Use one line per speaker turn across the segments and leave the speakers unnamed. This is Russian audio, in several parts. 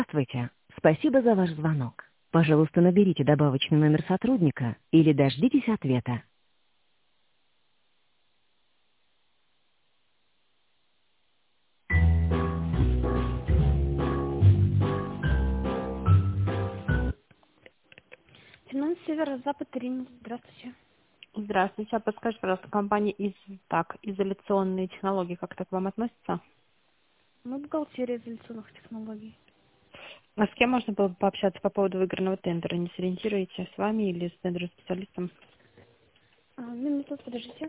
Здравствуйте. Спасибо за ваш звонок. Пожалуйста, наберите добавочный номер сотрудника или дождитесь ответа. Финанс Северо-Запад Рим. Здравствуйте.
Здравствуйте. А подскажите, пожалуйста, компания изоляционные технологии, как это к вам относится?
Мы бухгалтерия изоляционных технологий.
А с кем можно было бы пообщаться по поводу выигранного тендера? Не сориентируете с вами или с тендерным специалистом?
Минуту, подождите.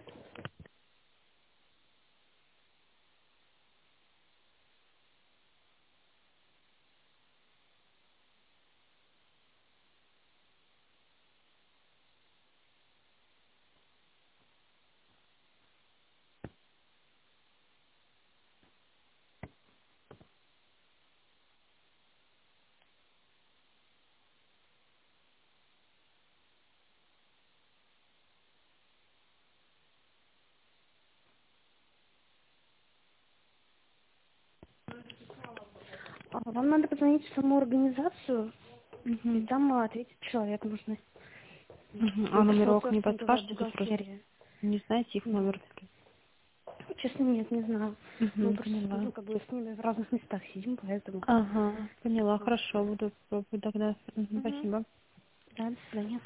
Вам надо позвонить в саму организацию, и
Угу.
там ответить человек нужный.
А
Интересовалась
номерок не
финансовая
подскажете? То есть просто
бухгалтерия.
не знаете их номер?
Честно, нет, не знаю. Мы просто,
Поняла.
с ними в разных местах сидим, поэтому.
Ага, поняла.
Вот.
Хорошо, буду пробовать тогда.
Мгм.
Спасибо.
Да, до свидания.